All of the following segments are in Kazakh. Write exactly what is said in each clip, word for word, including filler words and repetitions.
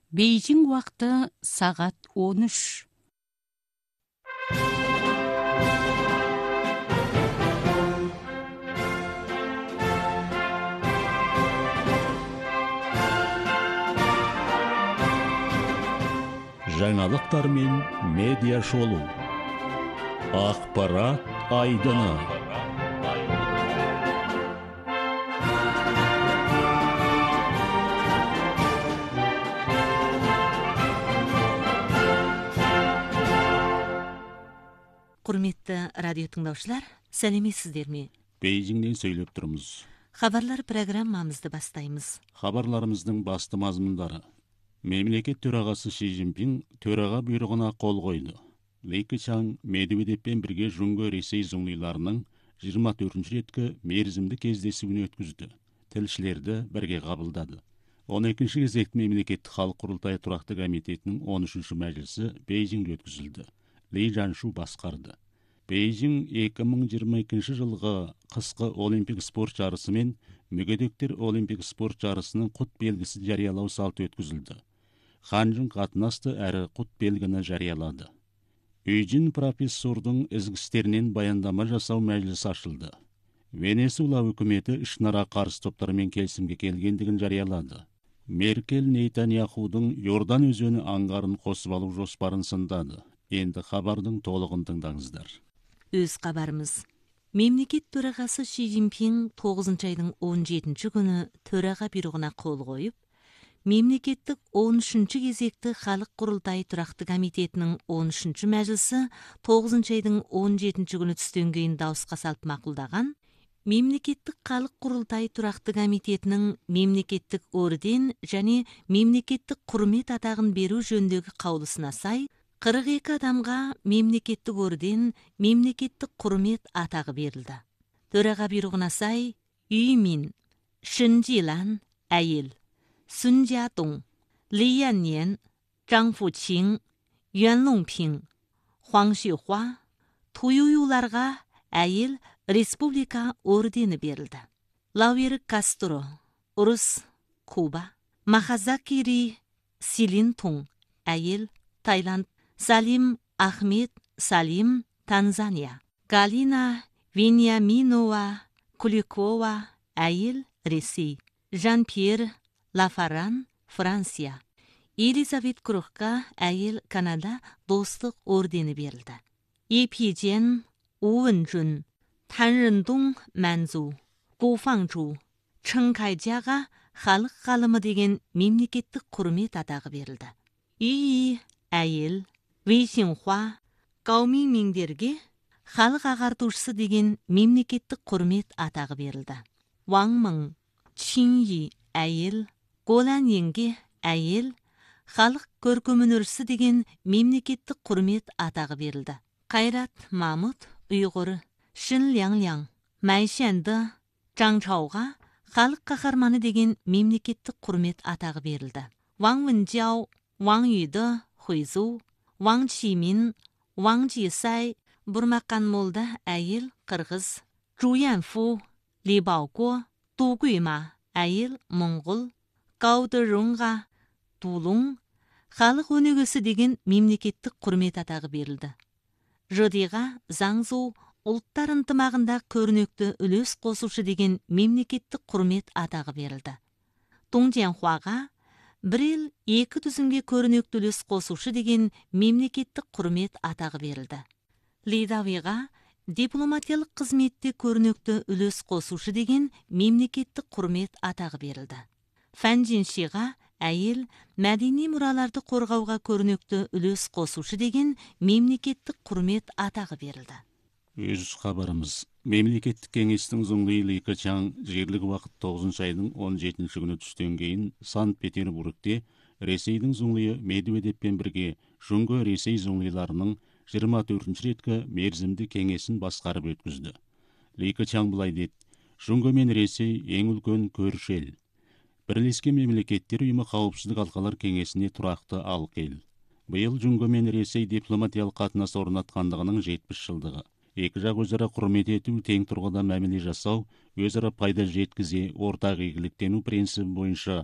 Бейжің уақыты сағат он үш. Жаңалықтар мен медиа шолу. Ақпарат айдыны. Құрметті радио тыңдаушылар, сәлеметсіздер ме? Бейжіңнен сөйлеп тұрмыз. Хабарлар программамызды бастаймыз. Хабарларымыздың басты мазмұндары. Мемлекет төрағасы Ши Цзиньпин төраға бұйрығына қол қойды. Ли Кечан Медведевпен бірге Жұңғы Ресей зұңлиларының жиырма төртінші реткі мерзімді кездесуін өткізді. Тілшілерді бірге қабылдады. он екінші кезекті мемлекеттік халық құрылтайы тұрақты комитетінің он үшінші мәжілісі Бейжіңде өткізілді. Ли Жаншу басқарды. Бейжің екі мың жиырма екінші жылғы қысқы олимпик спорт жарысы мен мүгедектер олимпик спорт жарысының құт белгісі жариялау салты өткізілді. Ханжың қатынасты әрі құт белгіні жариялады. Үйджин профессордың ізгістерінен баяндама жасау мәжілісі ашылды. Венесуэла үкіметі ішінара қарсы топтармен келісімге келгендігін жариялады. Меркель Нейтаньяхудың Йордан өзені аңғарын қосып алу жоспарын сындады. Енді хабардың толығын тыңдаңыздар. Өз хабарымыз. Мемлекет төрағасы Ши Цзиньпин тоғызыншы айдың он жетінші күні төраға бұйрығына қол қойып, мемлекеттік он үшінші кезекті халық құрылтайы тұрақты комитетінің он үшінші мәжілісі тоғызыншы айдың он жетінші күні түстен кейін дауысқа салып мақұлдаған, мемлекеттік халық құрылтайы тұрақты комитетінің мемлекеттік орден және мемлекеттік құрмет атағын беру жөніндегі қаулысына сай қырық екі адамға мемлекеттік орден, мемлекеттік құрмет атағы берілді. Төраға бұйрығына сай, Юймин, Шэнжилан, әйел, Сүн Жиатоң, Ли Яннен, Жаң Фучин, Юан Лоңпин, Хуаң Шихуа, Туююларға әйел республика ордені берілді. Лауэр Кастро, Урус, Куба, Махазаки Ри Силинтоң, әйел, Таиланд, Салим Ахмед Салим, Танзания. Галина Вениаминова Куликова, әйел, Ресей. Жан-Пьер Лафаран, Франция. Елизавет Крухқа, әйел, Канада достық ордені берілді. Епиджен Уынжун, Танрындың Мәнзу, Гуфаңжу, Чыңқайжаға халық ғалымы деген мемлекеттік құрмет атағы берілді. Үй әйел, Вейсинхуа, Гаомиңмиңдерге халық ағартушысы деген мемлекеттік құрмет атағы берілді. Ваңмың, Чинйи әйел, Голаньенге әйел, халық көркемөнершісі деген мемлекеттік құрмет атағы берілді. Қайрат Мамут ұйғыр, Шын Ляң-Ляң, Майшанды, Жаңчауға халық қаһарманы деген мемлекеттік құрмет атағы берілді. Ваң Вэнжау, Ваң Юйды, Хуйзу, Ваң Чимин, Ваң Жисай, Бұрмақан Молда әйел, қырғыз. Жуянфу, Ли Баого, Ду Гуйма әйел, моңғол. Гауды Рунға, Дулуң, халық өнегесі деген мемлекеттік құрмет атағы берілді. Жодиға Заңзу, ұлттар ынтымағында көрнекті үлес қосушы деген мемлекеттік құрмет атағы берілді. Доңжанхуаға бір ел екі түзінге көрнекті үлес қосушы деген мемлекеттік құрмет атағы берілді. Лидавиға дипломатиялық қызметте көрнекті үлес қосушы деген мемлекеттік құрмет атағы берілді. Фәнжиншиға әйел, мәдени мұраларды қорғауға көрнекті үлес қосушы деген мемлекеттік құрмет атағы берілді. Өз хабарымыз. Мемлекеттік кеңестің зұңлы Ли Кечан жергілік уақыт тоғызыншы айдың он жетінші күні түстен кейін Санкт-Петербургте Ресейдің зұңлы Медведевпен бірге Жұңғы Ресей зұңлиларының жиырма төртінші реткі мерзімді кеңесін басқарып өткізді. Ли Кечан былай деді: Жұңғы мен Ресей ең үлкен көрші ел. Бірлескен мемлекеттер ұйымы қауіпсіздік алқалар кеңесіне тұрақты алып ел. Биыл Жұңғы мен Ресей дипломатиялық қатынас орнатқандығының жетпіс жылдығы. Екі жақ өзара құрмет ету, тең тұрғыда мәміле жасау, өзара пайда жеткізе, ортақ игіліктену принципі бойынша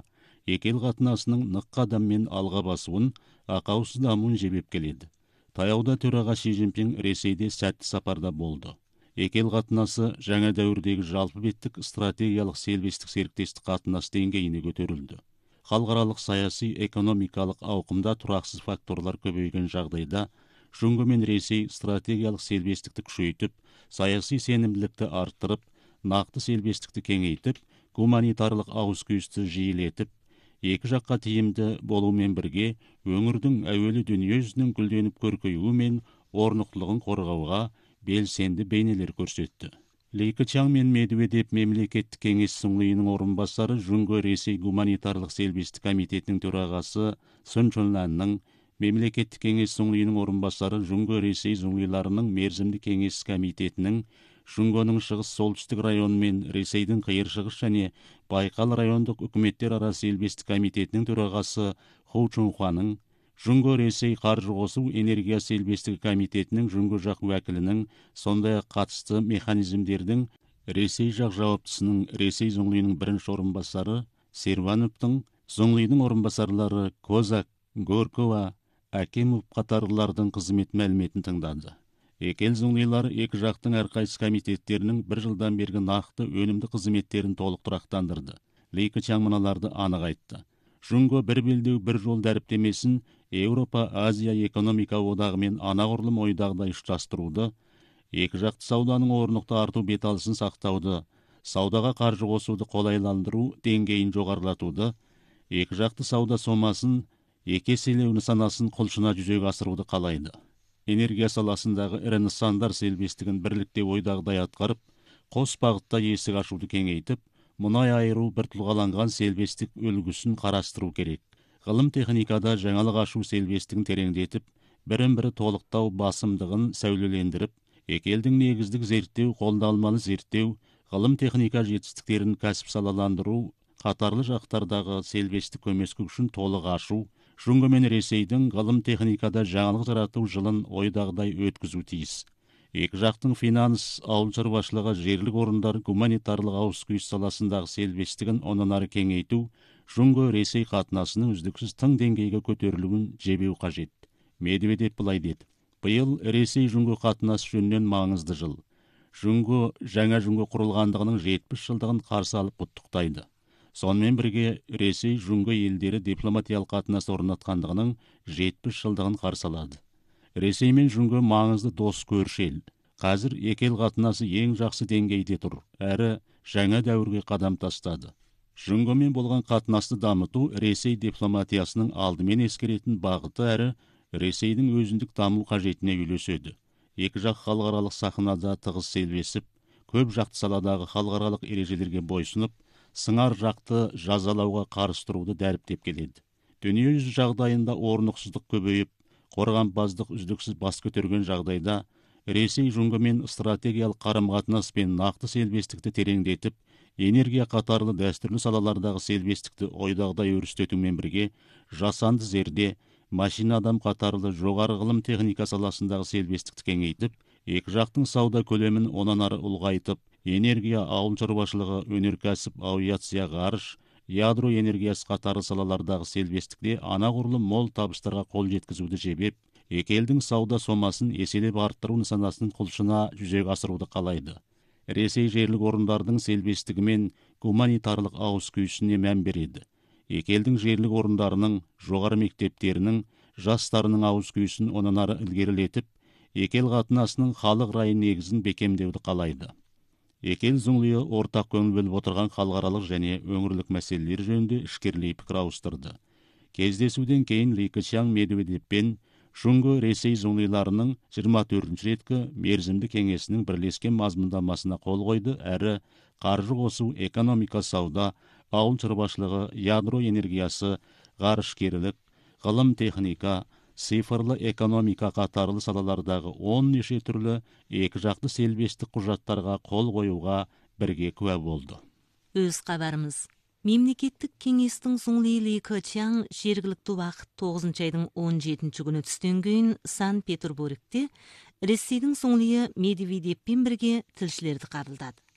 Екі ел қатынасының нық қадаммен алға басуын, ақаусыз дамуын жебеп келеді. Таяуда төраға Си Цзиньпин Ресейде сәтті сапарда болды. Екі ел қатынасы жаңа дәуірдегі жалпы беттік стратегиялық серіктестік серіктестік қатынас деңгейіне көтерілді. Халықаралық саяси экономикалық ауқымда тұрақсыз факторлар көбейген жағдайда Жұңго мен Ресей стратегиялық серіктестікті күшейтіп, саяси сенімділікті арттырып, нақты серіктестікті кеңейтіп, гуманитарлық ауыс-түйісті жиілетіп, екі жаққа тиімді болумен бірге өңірдің әуелі дүниежүзінің гүлденіп көркеюі мен орнықтылығын қорғауға белсенді бейнелер көрсетті. Ли Кечан мен Медведев мемлекеттік кеңес Сұңлиының орынбасары, Жұңго Ресей гуманитарлық серіктестік комитетінің төрағасы Sun Chunlanның, мемлекеттік кеңес Сұңлиының орынбасары, Жұңго Ресей Зұңлиларының мерзімді кеңес комитетінің, Жұңгоның шығыс солтүстік районы мен Ресейдің қиыр шығыс және Байқал райондық үкіметтер арасы серіктестік комитетінің төрағасы Ху Чунхуаның, Жұңго Ресей қаржы қосу энергия серіктестігі комитетінің Жұңго жақ уәкілінің, сондай-ақ қатысты механизмдердің Ресей жақ жауаптысының Ресей Зұңлиының бірінші орынбасары Сервановтың, Зұңлидің орынбасарлары Козак, Горкова, Акимов қатарлылардың қызмет мәліметін тыңдады. Екі ел Зұңлилары екі жақтың әрқайсы комитеттерінің бір жылдан бергі нақты өнімді қызметтерін толық тұрақтандырды. Ли Кечан мыналарды анық айтты. Жұңго бір белдеу бір жол дәріптемесін Еуропа-Азия экономика одағымен анағұрлым ойдағыдай ұштастыруды, екі жақты сауданың орнықты арту беталысын сақтауды, саудаға қаржы қосуды қолайландыру деңгейін жоғарылатуды, екі жақты сауда сомасын екі еселеу нысанасын құлшына жүзеге асыруды қалайды. Энергия саласындағы ірі нысандар серіктестігін бірлікте ойдағыдай атқарып, қос бағытта есік ашуды кеңейтіп, мұнай айыру бір тұлғаланған серіктестік үлгісін қарастыру керек. Ғылым техникада жаңалық ашу серіктестігін тереңдетіп, бірін-бірі толықтау басымдығын сәулелендіріп, екі елдің негіздік зерттеу, қолданбалы зерттеу, ғылым техника жетістіктерін кәсіп салаландыру, қатарлы жақтардағы серіктестік көмескі үшін толық ашу, Жұңго мен Ресейдің ғылым техникада жаңалық жарату жылын ойдағыдай өткізу тиіс. Екі жақтың финанс, ауыл шаруашылығы, жерлік орындар, гуманитарлық ауыс-түйіс саласындағы серіктестігін онан ары кеңейту, Жұңго Ресей қатынасының үздіксіз тың деңгейге көтерілуін жебеу қажет. Медведев былай деді: биыл Ресей Жұңго қатынасы жөнінен маңызды жыл. Жұңго жаңа Жұңго құрылғандығының жетпіс жылдығын қарсы алып құттықтайды. Сонымен бірге Ресей Жұңго елдері дипломатиялық қатынас орнатқандығының жетпіс жылдығын қарсы алады. Ресей мен Жұңго маңызды дос көрші ел. Қазір екі ел қатынасы ең жақсы деңгейде тұр, әрі жаңа дәуірге қадам тастады. Жұңгомен болған қатынасты дамыту Ресей дипломатиясының алдымен ескеретін бағыты, әрі Ресейдің өзіндік даму қажетіне үйлеседі. Екі жақ халықаралық сахнада тығыз селбесіп, көп жақты саладағы халықаралық ережелерге бойсынып, сыңар жақты жазалауға қарсы тұруды дәріптеп келеді. Дүниежүзі жағдайында орнықсыздық көбейіп, қорғанбаздық үздіксіз бас көтерген жағдайда, Ресей Жұңгомен стратегиялық қарым-қатынас пен нақты серіктестікті тереңдетіп, энергия қатарлы дәстүрлі салалардағы серіктестікті ойдағыдай өрістетумен бірге, жасанды зерде, машина адам қатарлы жоғары ғылым техника саласындағы серіктестікті кеңейтіп, екі жақтың сауда көлемін онан ары ұлғайтып, энергия, ауыл шаруашылығы, өнеркәсіп, авиация, ғарыш, ядро энергиясы қатарлы салалардағы серіктестікте анағұрлым мол табыстарға қол жеткізуді жебеп, екі елдің сауда сомасын еселеп арттыру нысанасын құлшына жүзеге асыруды қалайды. Ресей жерлік орындардың серіктестігі мен гуманитарлық ауыс-түйісіне мән береді. Екі елдің жерлік орындарының, жоғары мектептерінің, жастарының ауыс-түйісін онан ары ілгерілетіп, екі ел қатынасының халық райы негізін бекемдеуді қалайды. Екі ел Зұңлиы ортақ көңіл бөліп отырған халықаралық және өңірлік мәселелер жөнінде ішкерлей пікір ауыстырды. Кездесуден кейін Ли Кечан Медведевпен Жұңго Ресей Зұңлиларының жиырма төртінші реткі мерзімді кеңесінің бірлескен мазмұндамасына қол қойды, әрі қаржы қосу, экономика, сауда, ауыл шаруашылығы, ядро энергиясы, ғарышкерлік, ғылым техника, цифрлы экономика қатарлы салалардағы он неше түрлі екі жақты серіктестік құжаттарға қол қоюға бірге куә болды. Өз хабарымыз. Мемлекеттік кеңестің Зұңли Ли Кечан жергілікті уақыт тоғызыншы айдың он жетінші күні түстен кейін Санкт-Петербургте Ресейдің Зұңлиы Медведевпен бірге тілшілерді қабылдады.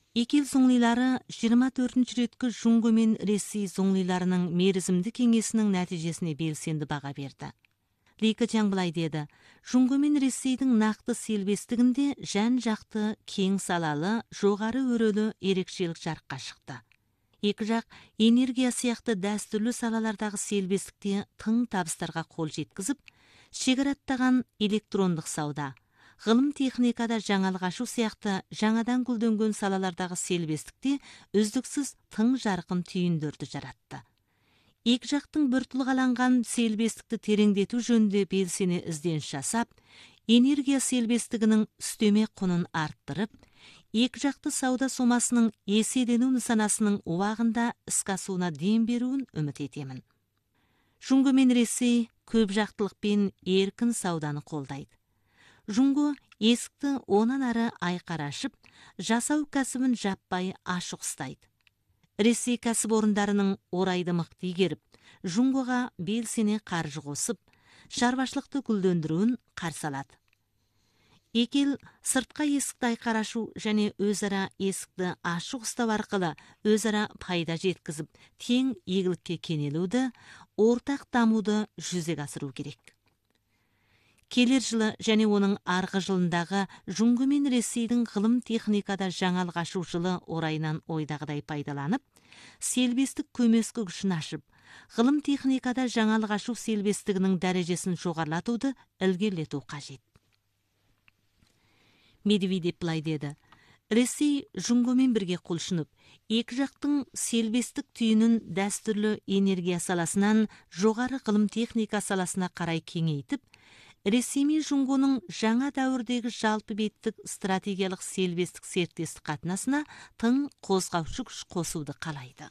Эки эл зуңлыйлары жыйырма төртүнчү ретки Жуңго мен Ресей зуңлыйларынын мерзимдик кеңесинин нәтижесине белсенди бага берди. Ли Кечан былай деди: Жуңго мен Ресейдин накты селбестигинде жан-жакты, кең салалы, жогары өрөлүү эрекчелик жарыкка чыкты. Эки жак энергия сыяктуу дәстүрлүү салалардагы селбестикти тың табыстарга кол жеткизип, чегара аттаган электрондук сауда, гылым техникада жаңалык сыяктуу жаңадан гүлдөнгөн салалардагы селбестикти үздүксүз тың жаркын түйүндөрдү жаратты. Эки жактын бөртүлгаланган селбестикти тереңдетүү жөнүндө белсене издениш жасап, энергия селбестигинин үстөмө кунун арттырып, эки жакты сауда сомасынын эседенүү нысанасынын убагында иске асууна дем берүүн үмүт этемин. Жуңго мен Ресей көп жактылык пен эркин сауданы колдойт. Жуңго эсикти онан ары айкарашып, жасау кәсибин жаппай ашык устайт. Ресей кәсіпорындарының орайды мыкты игерип, Жуңгога белсене каржы косуп, шаруашылыкты гүлдөндүрүүн каршы алат. Эки эл сыртка эсикти айкарашуу және өз ара эсикти ашык устап аркылуу өз ара пайда жеткизип, тең ийгиликке кенелүүдө, ортак дамууду жүзөгө асыруу керек. Келер жылы және оның арғы жылындагы Жуңго мен Ресейдин гылым техникада жаңалык ашуу жылы орайынан ойдагыдай пайдаланып, селбестик көмөскө күчүн ашып, гылым техникада жаңалык ашуу селбестигинин дарежесин жогорулатууду илгерилетүү кажет. Медведев былай деди: Ресей Жуңго менен бирге кулшунуп, эки жактын селбестик түйүнүн дәстүрлүү энергия саласынан жогары гылым техника саласына карай кеңейтип, Ресей мен Жуңгонун жаңа дәүрдеги жалпы беттик стратегиялык селбестик серіктестик катнашына тың козгоочу күч косууду каалайды.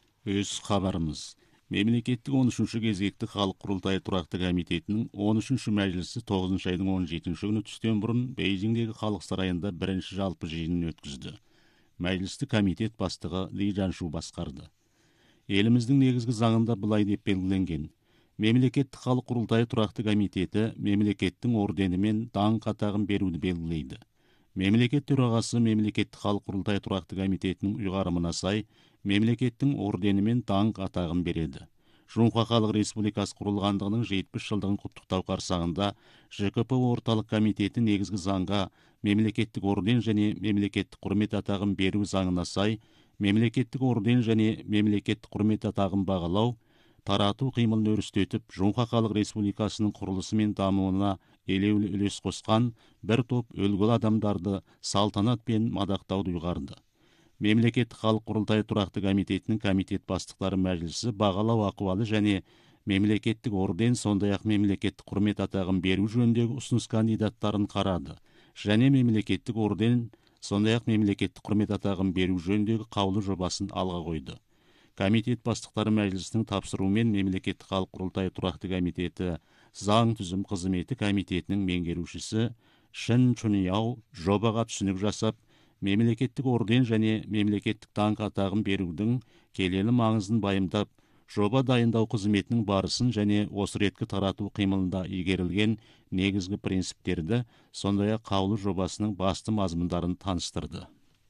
Өз кабарыбыз. Мемлекеттик он үчүнчү кезекти Калк Курултайы турактуу комитетинин он үчүнчү мажлиси тогузунчу айдын он жетинчи күнү түстөн мурун Бейжиңдеги Калк сарайында биринчи жалпы жыйынын өткөздү. Мажлисти комитет баштыгы Ли Жаншу башкарды. Элимиздин негизги заңында былай деп белгиленген: Мемлекеттик Калк Курултайы турактуу комитети мемлекеттин ордени мен даңк атагын берүүнү белгилейди. Мемлекет төрагасы Мемлекеттик Калк Курултайы турактуу комитетинин уйгарымына сай мемлекеттин ордени мен даңк атагын береді. Жумка Калк Республикасы курулгандыгынын жетимиш жылдыгын куттуктоо карсаңында Ж К П орталык комитети негизги заңга мемлекеттик орден және мемлекеттик курмет атагын берүү заңына сай мемлекеттик орден және мемлекеттик курмет атагын багалоо, таратуу кыймылын өрүстөтүп, Жумка Калк Республикасынын курулушу мен дамууна элеулүү үлөс коскан бир топ өлгүлүү адамдарды салтанат менен мадактауду уйгарды. Мемлекеттик Калк Курултайы турактуу комитетинин комитет баштыктары мажлиси багалоо акыбалы және мемлекеттик орден, сондай ак мемлекеттик курмет атагын берүү жөнүндөгү усунус кандидаттарын карады және мемлекеттик орден, сондай ак мемлекеттик курмет атагын берүү жөнүндөгү каулуу жобасын алга койду. Комитет баштыктары мажлисинин тапшыруу менен Мемлекеттик Калк Курултайы турактуу комитети заң түзүм кызмети комитетинин меңгерүүчүсү Шин Чуньяо жобага түшүнүк жасап, мемлекеттик орден және мемлекеттик даңк атагын берүүнүн келели маңызын байымдап, жоба дайындоо кызметинин барысын және осы ретки таратуу кыймылында ийгерилген негизги принциптерди, сондай ак каулуу жобасынын басты мазмундарын тааныштырды.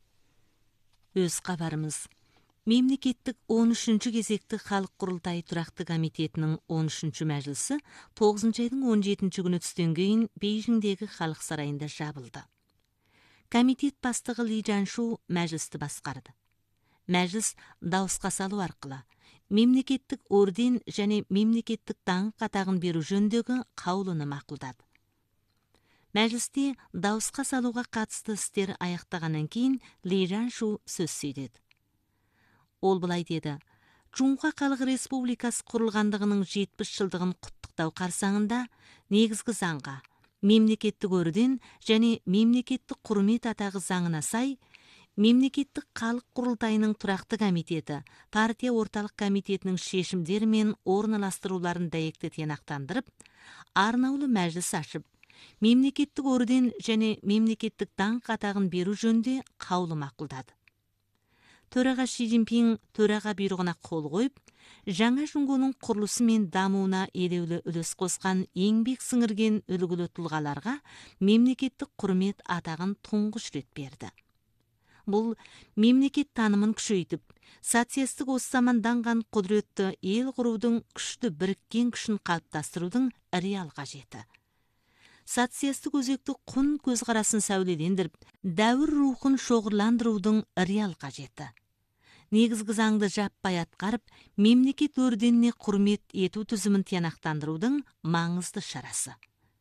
Өз кабарыбыз. Мемлекеттик он үчүнчү кезекти Калк Курултайы турактуу комитетинин он үчүнчү мажлиси тогузунчу айдын он жетинчи күнү түстөн кийин Бейжиңдеги Калк сарайында жабылды. Комитет баштыгы Ли Жаншу мажлисти башкарды. Мажлис дауыска салуу аркылуу мемлекеттик орден және мемлекеттик даңк атагын берүү жөнүндөгү каулуну макулдады. Мажлисте дауыска салууга катыштуу иштер аяктагандан кийин Ли Жаншу сөз сүйлөдү. Ол былай деди: Жумка Калк Республикасы курулгандыгынын жетимиш жылдыгын куттуктоо карсаңында негизги заңга мемлекеттик орден және мемлекеттик курмет атагы заңына сай Мемлекеттик Калк Курултайынын турактуу комитети партия орталык комитетинин шешимдери менен орналастырууларын дәйекти тыянактандырып, арнаулуу мажлис ашып, мемлекеттик орден және мемлекеттик даңк атагын берүү жөнүндө каулуу макулдады. Төрага Ши Цзиньпин төрага буйругуна кол коюп, жаңа Жуңгонун курулушу менен дамууна элеулүү үлөс коскан эңбек сиңирген өлгүлүү тулгаларга мемлекеттик курмет атагын туңгуч рет берди. Бұл мемлекет танымын күшейтіп, социалистік осы заманданған құдіретті ел құрудың күшті біріккен күшін қалыптастырудың реал қажеті. Социалистік өзекті құн көзқарасын сәулелендіріп, дәуір рухын шоғырландырудың реал қажеті. Негізгі заңды жаппай атқарып, мемлекет өрденіне құрмет ету түзімін тиянақтандырудың маңызды шарасы.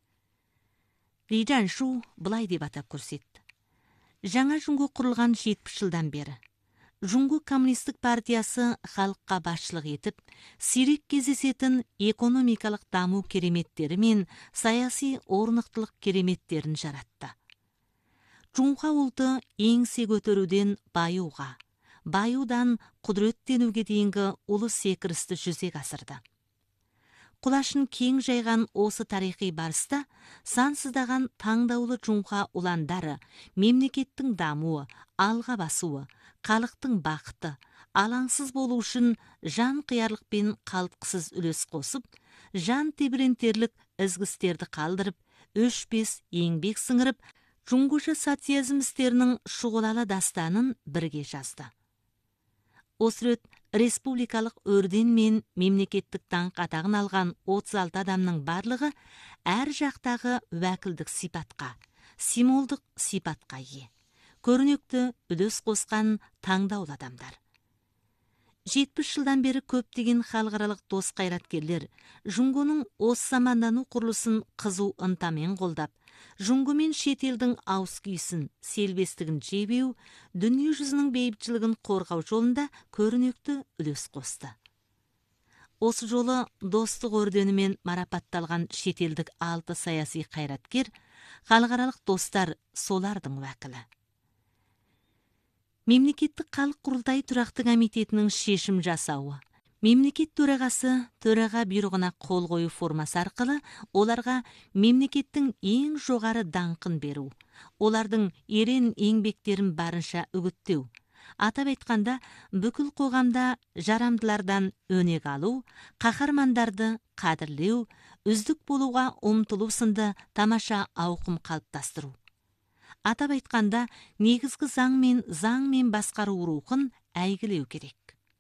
Ли Жаншу былай деп атап көрсетті. Жаңа Жұңго құрылған жетпіс жылдан бері Жұңго коммунистік партиясы халыққа басшылық етіп, сирек кездесетін экономикалық даму кереметтері мен саяси орнықтылық кереметтерін жаратты. Жұңға ұлты еңсе көтеруден баюға, баюдан құдіреттенуге дейінгі ұлы секірісті жүзеге асырды. Құлашын кең жайған осы тарихи барыста сансыздаған таңдаулы Жұңға ұландары мемлекеттің дамуы, алға басуы, халықтың бақыты, алаңсыз болу үшін жан қиярлықпен қалтқысыз үлес қосып, жан тебірентерлік ізгістерді қалдырып, өшпес еңбек сіңіріп, жұңгушы социализм істерінің шұғылалы дастанын бірге жазды. Осы рет республикалық өрден мен мемлекеттік даңқ атағын алған отыз алты адамның барлығы әр жақтағы уәкілдік сипатқа, символдық сипатқа ие. Көрнекті үлес қосқан таңдаулы адамдар. жетпіс жылдан бері көптеген халықаралық дос қайраткерлер Жұңгоның осы замандану құрылысын қызу ынтамен қолдап, Жұңго мен шетелдің ауыз күйсін, селбестігін жебеу, дүние жүзінің бейбітшілігін қорғау жолында көрнекті үлес қосты. Осы жолы достық орденімен марапатталған шетелдік алты саяси қайраткер, халықаралық достар солардың уәкілі. Мемлекеттік халық құрылтайы тұрақты комитетінің шешім жасауы, мемлекет төрағасы төраға бұйрығына қол қою формасы арқылы оларға мемлекеттің ең жоғары даңқын беру, олардың ерен еңбектерін барынша үгіттеу, атап айтқанда бүкіл қоғамда жарамдылардан өнег алу, қаһармандарды қадірлеу, үздік болуға ұмтылу сынды тамаша ауқым қалыптастыру. Атап айтқанда, негізгі заң мен заң мен басқару рухын әйгілеу керек.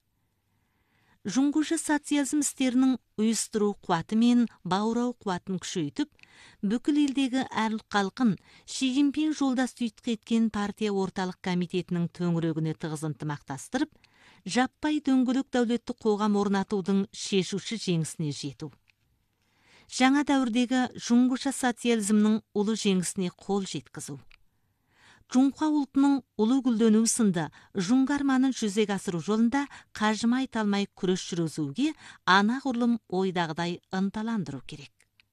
Жұңгушы социализм істерінің ұйыстыру қуаты мен баурау қуатын күшейтіп, бүкіл елдегі әр халқын Ши Цзиньпин жолдас түйткü еткен партия орталық комитетінің төңірегіне тығыз ынтымақтастырып, жаппай дөңгелек дәулетті қоғам орнатудың шешуші жеңісіне жету. Жаңа дәуірдегі жұңгуша социализмнің ұлы жеңісіне қол жеткізу. Жұңға ұлтының ұлы гүлдену сынды жұңгарманын жүзеге асыру жолында қажымай талмай күрес жүргізуге анағұрлым ойдағыдай ынталандыру керек.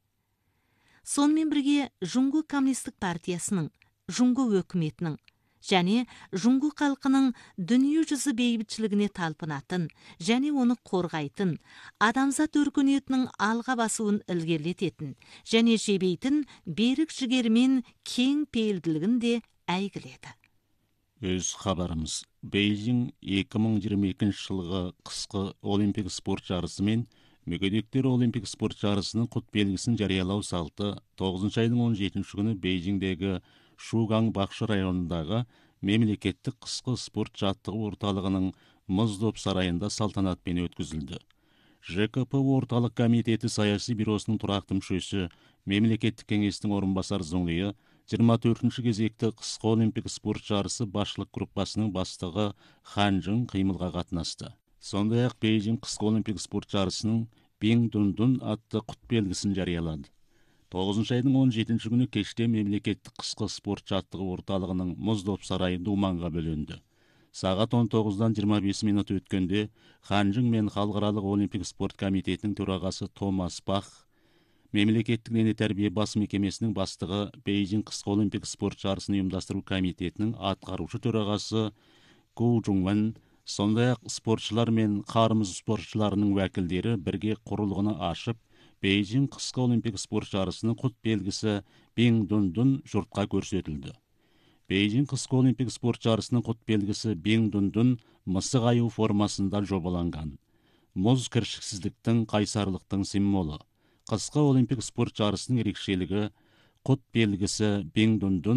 Сонымен бірге Жұңго коммунистік партиясының, Жұңго өкіметінің және Жұңго халқының дүние жүзі бейбітшілігіне талпынатын және оны қорғайтын, адамзат өркениетінің алға басуын ілгерілететін және жебейтін берік жігермен кең пейілділігін де әйгіледі. Өз хабарымыз. Бейжің екі мың жиырма екінші жылғы қысқы олимпик спорт жарысы мен мүгедектер олимпик спорт жарысының құт белгісін жариялау салты тоғызыншы айдың он жетінші күні Бейжіңдегі Шугаң бақшы районындағы мемлекеттік қысқы спорт жаттығу орталығының мұз доп сарайында салтанатпен өткізілді. Ж К П орталық комитеті саяси бюросының тұрақты мүшесі, мемлекеттік кеңестің орынбасар Зоңлиы жиырма төртінші кезекті қысқы олимпик спорт жарысы басшылық группасының бастығы Хан Жың қимылға қатынасты. Сондай-ақ Бейжің қысқы олимпик спорт жарысының Бин Дун Дун атты құт белгісін жариялады. тоғызыншы айдың он жетінші күні кеште мемлекеттік қысқы спорт жаттығу орталығының мұз доп сарайы думанға бөленді. Сағат он тоғыздан жиырма бес минут өткенде Ханжың мен халықаралық олимпик спорт комитетінің төрағасы Томас Бах, мемлекеттік дене тәрбие бас мекемесінің бастығы, Бейжің қысқы олимпик спорт жарысын ұйымдастыру комитетінің атқарушы төрағасы Ку Жуңман, сондай-ақ спортшылар мен қарымыз спортшыларының уәкілдері бірге құрылғыны ашып, Бейжің қысқы олимпик спорт жарысының құт белгісі Бин Дун Дун жұртқа көрсетілді. Бейжің қысқы олимпик спорт жарысының құт белгісі Бин Дун Дун мысық аю формасында жобаланған. Мұз кіршіксіздіктің, қайсарлықтың символы. Қысқы олимпик спорт жарысының ерекшелігі құт белгісі Бин Дун Дун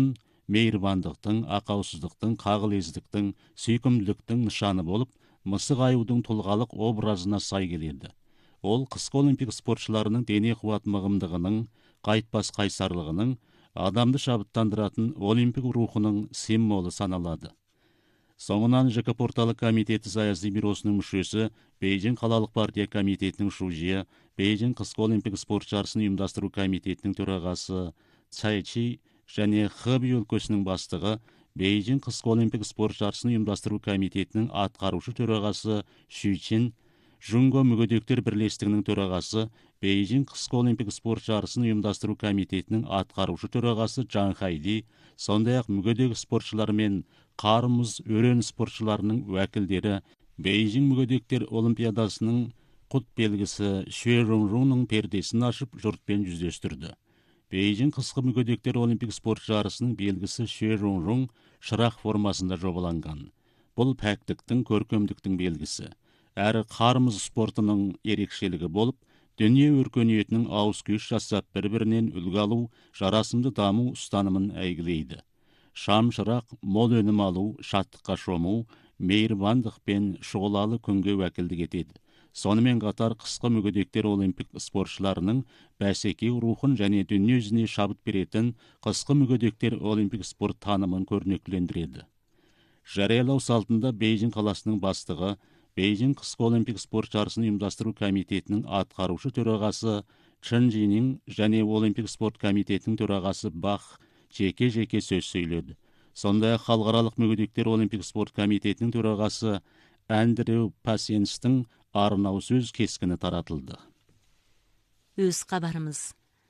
мейірбандықтың, ақаусыздықтың, қағылездіктің, сүйкімділіктің нышаны болып, мысық аюдың тұлғалық образына сай келеді. Ол қысқы олимпик спортшыларының дене қуат мығымдығының, қайтпас қайсарлығының, адамды шабыттандыратын олимпик рухының символы саналады. Соңынан ЖК орталық комитеті саяси бюросының мүшесі, Бейжің қалалық партия комитетінің шужия, Бейжің қысқы олимпик спорт жарысын ұйымдастыру комитетінің төрағасы Цайчи және Хэби өлкесінің бастығы, Бейжің қысқы олимпик спорт жарысын ұйымдастыру комитетінің атқарушы төрағасы Шүйчин, Жунго мүгедектер бірлестігінің төрағасы, Бейжің қысқы олимпик спорт жарысын ұйымдастыру комитетінің атқарушы төрағасы Жан Хайли, сондай-ақ мүгедек спортшылар мен қарымыз өрен спортшыларының уәкілдері Бейжің мүгедектер олимпиадасының құт белгісі Шуэ Рунрунның пердесін ашып жұртпен жүздестірді. Бейжің қысқы мүгедектер олимпик спорт жарысының белгісі Шуэ Рунрун шырақ формасында жобаланған. Бұл пәктіктің, көркемдіктің белгісі. Әрі қарымыз спортының ерекшелігі болып, дүние өркениетінің ауыз күйіс жасап бір-бірінен үлгі алу, жарасымды даму ұстанымын әйгілейді. Шам шырақ, мол өнім алу, шаттыққа шому, мейірбандық пен шұғылалы күнге уәкілдік етеді. Сонымен қатар қысқы мүгедектер олимпик спортшыларының бәсеке рухын және дүниежүзіне шабыт беретін қысқы мүгедектер олимпик спорт танымын көрнектілендіреді. Жариялау салтында Бейжің қаласының бастығы, Бейжің қысқы олимпик спорт жарысын ұйымдастыру комитетінің атқарушы төрағасы Чын Жинин және олимпик спорт комитетінің төрағасы Бах жеке-жеке сөз сөйледі. Сондай-ақ халықаралық мүгедектер олимпик спорт комитетінің төрағасы Әндрю Пасенстің арнау сөз кескіні таратылды. Өз хабарымыз.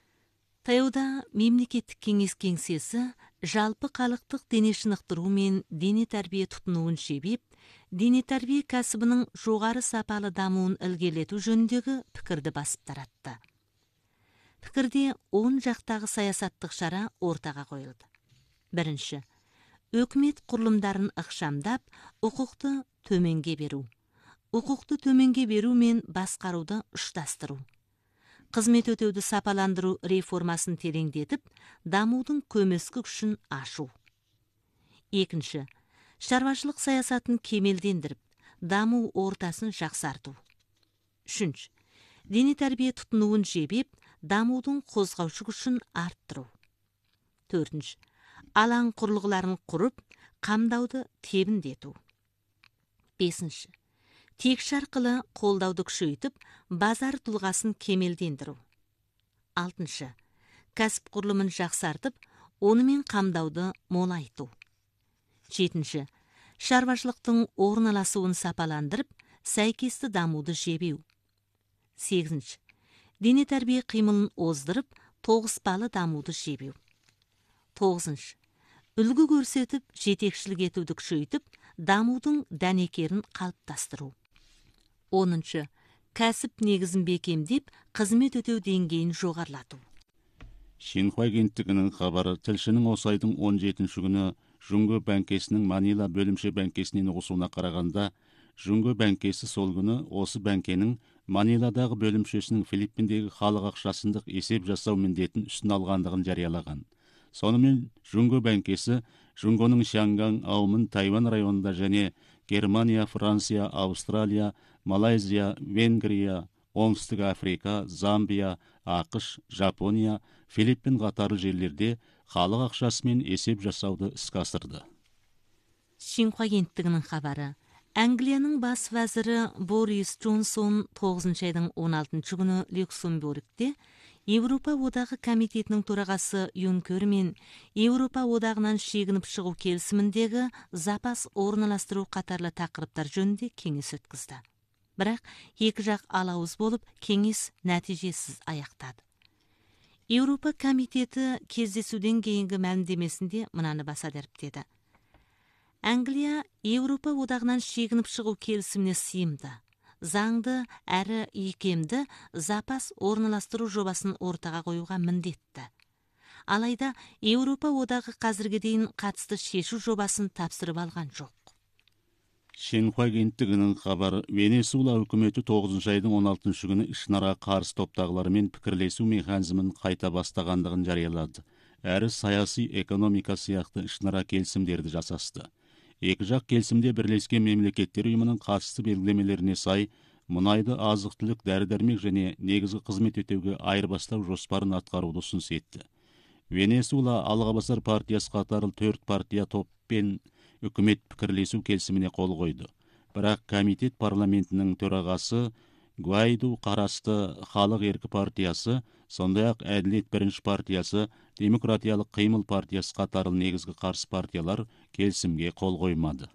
Таяуда мемлекеттік кеңес кеңсесі жалпы халықтық дене шынықтыру мен дене тәрбие тұтынуын шебеп, дене тәрбие кәсібінің жоғары сапалы дамуын ілгерілету жөніндегі пікірді басып таратты. Пікірде он жақтағы саясаттық шара ортаға қойылды. Бірінші, өкімет құрылымдарын ықшамдап, құқықты төменге беру. Құқықты төменге беру мен басқаруды ұштастыру. Қызмет өтеуді сапаландыру реформасын тереңдетіп, дамудың көмескі күшін ашу. Екінші, шаруашылық саясатын кемелдендіріп, даму ортасын жақсарту. Үшінші, дене тәрбие тұтынуын жебеп, дамудың қозғаушы күшін арттыру. Төртінші, алаң құрылғыларын құрып, қамдауды тебіндету. Бесінші, текші арқылы қолдауды күшейтіп, базар тұлғасын кемелдендіру. Алтыншы, кәсіп құрылымын жақсартып, онымен қамдауды молайту. Жетінші, шаруашылықтың орналасуын сапаландырып, сәйкесті дамуды жебеу. Сегізінші, дене тәрбие қимылын оздырып, тоғыспалы дамуды жебеу. Тоғызыншы, үлгі көрсетіп, жетекшілік етуді күшейтіп, дамудың дәнекерін қалыптастыру. Оныншы, кәсіп негізін бекемдеп, қызмет өтеу деңгейін жоғарлату. Шинхуа агенттігінің хабары тілшінің осы айдың он жетінші күні Жунго бәңкесінің Манила бөлімше бәңкесінен ұғысуына қарағанда, Жунго бәңкесі сол күні осы бәңкенің Маниладағы бөлімшесінің Филиппиндегі халық ақшасындық есеп жасау міндетін үстін алғандығын жариялаған. Сонымен Жунго бәңкесі Жунгоның Шанган, Аумын, Тайван районында және Германия, Франция, Австралия, Малайзия, Венгрия, Оңтүстік Африка, Замбия, ақш, Жапония, Филиппин қатарлы жерлерде халық ақшасымен есеп жасауды іске асырды. Шинхуа агенттігінің хабары. Англияның бас вәзірі Борис Джонсон тоғызыншы айдың он алтыншы күні Люксембургте Еуропа одағы комитетінің төрағасы Юнкер мен Еуропа одағынан шегініп шығу келісіміндегі запас орналастыру қатарлы тақырыптар жөнінде кеңес өткізді. Бірақ екі жақ алауыз болып, кеңес нәтижесіз аяқтады. Еуропа комитеті кездесуден кейінгі мәлімдемесінде мынаны баса дәріптеді. Англия Еуропа одағынан шегініп шығу келісіміне сыйымды, заңды әрі икемді запас орналастыру жобасын ортаға қоюға міндетті. Алайда Еуропа одағы қазірге дейін қатысты шешу жобасын тапсырып алған жоқ. Шинхуа агенттігінің хабары, Венесуэла үкіметі тоғызыншы айдың он алтыншы күні ішінара қарсы топтағылармен пікірлесу механизмін қайта бастағандығын жариялады. әрі саяси экономика сияқты ишнара келісімдерді жасасты. Екі жақ келісімде Бірлескен Мемлекеттер Ұйымының қатысты белгілемелеріне сай мұнайды азық-түлік, дәрі-дәрмек және негізгі қызмет өтеуге айырбастау жоспарын атқаруды ұсыныс етті. Венесуэла Алға-басар партиясы қатарлы төрт партия топпен үкімет пікірлесу келісіміне қол қойды. Бірақ комитет парламентінің төрағасы Гуайду қарасты Халық еркі партиясы, сондай-ақ Әділет бірінші партиясы, Демократиялық қимыл партиясы қатарлы негізгі қарсы партиялар келісімге қол қоймады.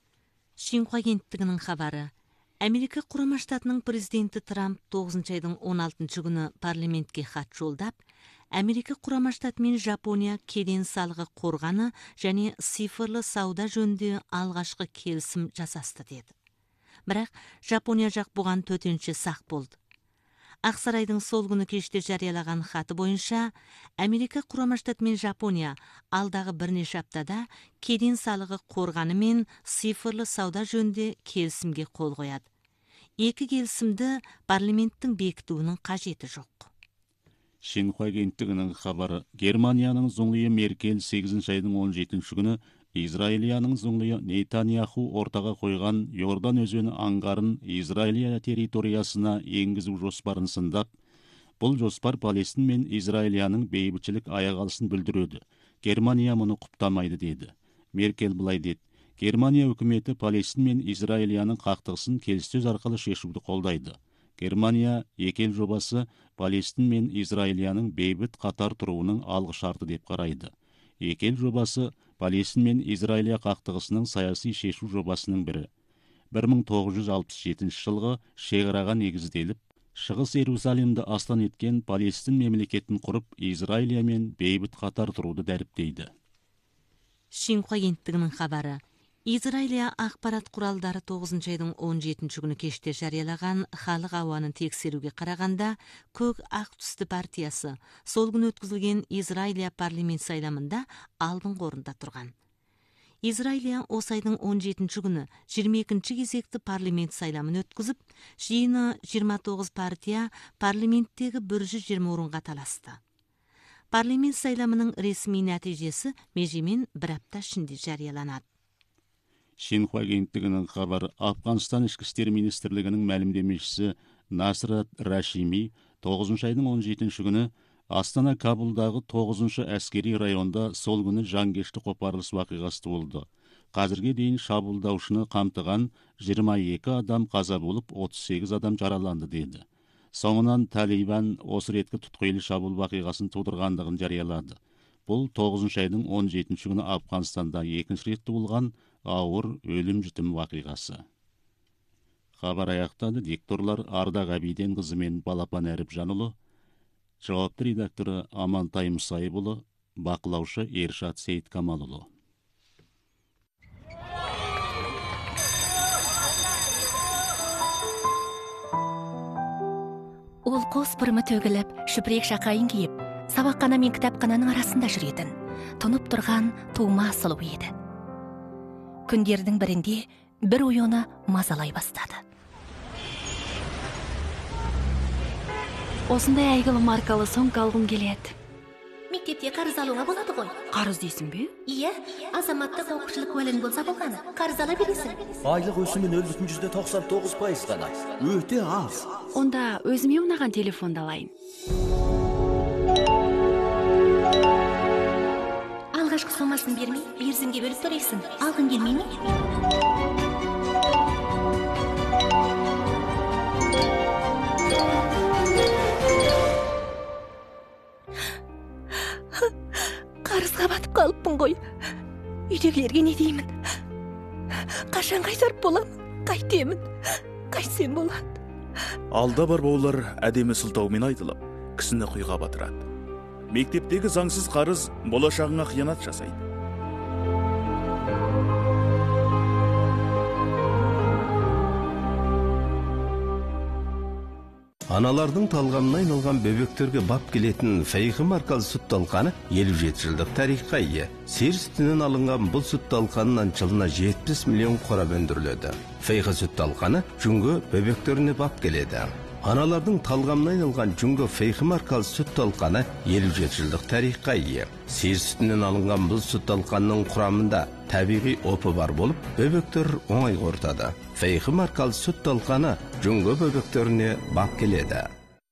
Шинхуа агенттігінің хабары. Америка Құрама Штатының президенті Трамп тоғызыншы айдың он алтыншы күні парламентке хат жолдап, Америка Құрама Штаты мен Жапония кеден салығы қорғаны және цифрлы сауда жөнінде алғашқы келісім жасасты деді. Бірақ Жапония жақ бұған төтенше сақ болды. Ақсарайдың сол күні кеште жариялаған хаты бойынша, Америка Құрама Штаты мен Жапония алдағы бірнеше аптада кеден салығы қорғаны мен цифрлы сауда жөнінде келісімге қол қояды. Екі келісімді парламенттің бекітуінің қажеті жоқ. Шинхуа агенттігінің хабары. Германияның зұңлиы Меркель сегізінші айдың он жетінші күні Израилияның зұңлиы Нетаньяху ортаға қойған Йордан өзені аңғарын Израилия территориясына енгізу жоспарын сындап, бұл жоспар Палестин мен Израилияның бейбітшілік аяқ алысын білдіреді. Германия мұны құптамайды деді. Меркель былай деді: Германия үкіметі Палестин мен Израилияның қақтығысын келіссөз арқылы шешуді қолдайды. Германия екі ел жобасы Палестин мен Израилияның бейбіт қатар тұруының алғы шарты деп қарайды. Екі ел жобасы Палестин мен Израилия қақтығысының саяси шешу жобасының бірі. бір мың тоғыз жүз алпыс жетінші жылғы шекараға негізделіп, Шығыс Иерусалимді астан еткен Палестин мемлекетін құрып, Израилиямен бейбіт қатар тұруды дәріптейді. Шинхуа агенттігінің хабары. Израилия ақпарат құралдары тоғызыншы айдың он жетінші күні кеште жариялаған халық ауанын тексеруге қарағанда, көк ақ түсті партиясы сол күні өткізілген Израилия парламент сайламында алдыңғы орында тұрған. Израилия осы айдың он жетінші күні жиырма екінші кезекті парламент сайламын өткізіп, жиыны жиырма тоғыз партия парламенттегі бір жүз жиырма орынға таласты. Парламент сайламының ресми нәтижесі межемен бір апта ішінде жарияланады. Шинхуа агенттігінің хабары. Афғанстан ішкі істер министрлігінің мәлімдемешісі Насрат Рашими тоғызыншы айдың он жетінші күні Астана Кабулдағы тоғызыншы әскери районда сол күні жанкешті қопарылыс вақиғасы болды. Қазірге дейін шабуылдаушыны қамтыған жиырма екі адам қаза болып, отыз сегіз адам жараланды деді. Соңынан Талибан осы реткі тұтқиылы шабуыл вақиғасын тудырғандығын жариялады. Бұл тоғызыншы айдың он жетінші күні Афғанстанда екінші рет туылған ауыр өлім жітім вақиғасы. Хабар аяқтады. Дикторлар Ардақ Абиден қызы мен Балапан Әріпжанұлы, жауапты редакторы Амантай Мұсайыпұлы, бақылаушы Ершат Сейіткамалұлы. Ол қос бұрымы төгіліп, шүпірек шақайын киіп, сабаққана мен кітапқананың арасында жүретін, тұнып тұрған туыма сұлу еді. Күндердің бірінде бір ой оны мазалай бастады. Осындай әйгілі маркалы сумка алғым келеді. Мектепте қарыз алуға болады ғой. Қарыз дейсің бе? Иә, азаматтық оқушылық куәлігің болса болғаны, қарыз ала бересің. Айлық өсімі нөл бүтін жүзден тоқсан тоғыз пайыз ғана. Өте аз. Онда өзіме ұнаған телефонды алайын. Алғашқы сомасын бермей, мерзімге бөліп төлейсің. Алғың келмей ме? Қарызға батып қалыппын ғой. Үйдегілерге не деймін? Қашан қайтарып болам? Қайтемін? Қайтсем болады? Алда бар болар әдемі сылтаумен айтылып, кісіні құйға батырады. Мектептегі заңсыз қарыз болашағыңа қиянат жасайды. Аналардың талғамына айналған бөбектерге бап келетін Фейхи маркалы сүт талқаны елу жеті жылдық тарихқа ие. Сиыр сүтінен алынған бұл сүт талқанынан жылына жетпіс миллион қорап өндіріледі. Фейхи сүт талқаны жүнгі бөбектеріне бап келеді. Аналардың талғамына айналған Жүнгө фейхи маркалы сүт талқаны елу жеті жылдық тарихқа ие. Сиыр сүтінен алынған бұл сүт талқанның құрамында табиғи опы бар болып, бөбектер оңай қорытады. Фейхи маркалы сүт талқаны Жүнгө бөбектеріне бап келеді.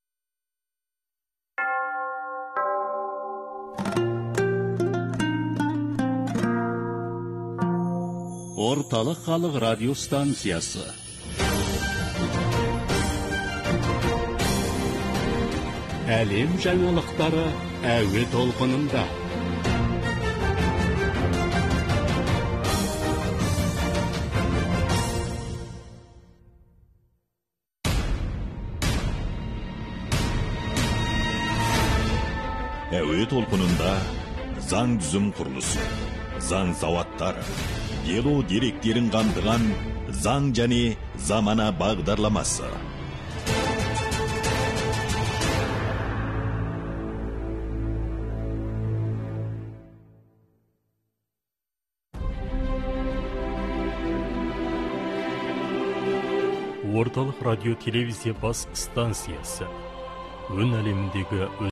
Орталық халық радио станциясы. Әлем жаңалықтары әуе толқынында. Әуе толқынында заң дүзім құрылысы, заң сауаттары, дело деректерін қамтыған заң және замана бағдарламасы. Орталық радио телевизия бас станциясы. Өн әлеміндегі